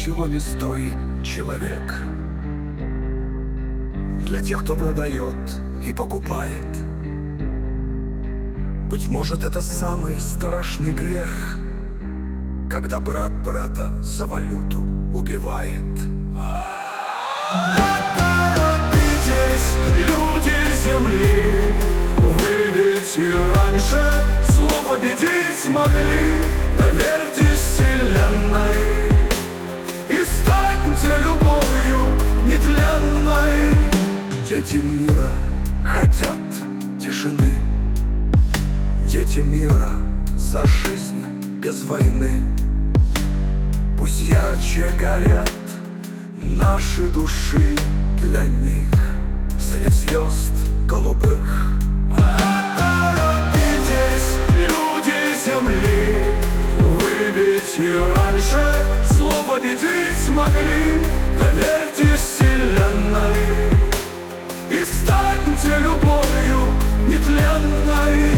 ничего не стоит человек. Для тех, кто продает и покупает. Быть может, это самый страшный грех, когда брат брата за валюту убивает. Торопитесь, люди земли, вы ведь и раньше зло победить могли. Доверьтесь вселенной и станьте любовью нетленной. Дети мира хотят тишины, дети мира за жизнь без войны. Пусть ярче горят наши души для них среди звезд голубых. Торопитесь, люди земли, вы ведь и раньше зло победить могли. Доверьтесь вселенной и станьте любовью нетленной.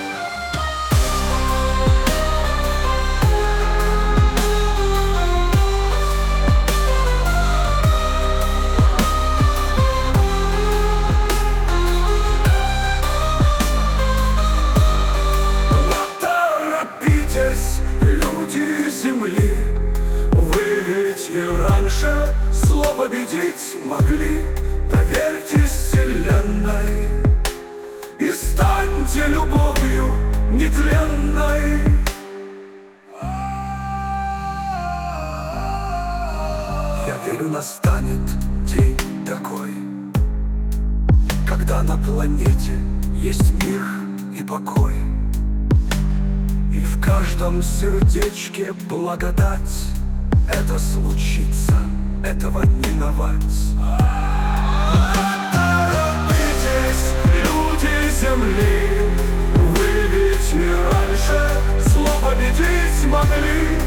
Люди земли, вы ведь и раньше зло победить могли. Доверьтесь вселенной и станьте любовью нетленной. Я верю, настанет день такой, когда на планете есть мир и покой, и в каждом сердечке благодать. Это случится, этого не миновать. Торопитесь, люди земли, вы ведь и раньше зло победить могли.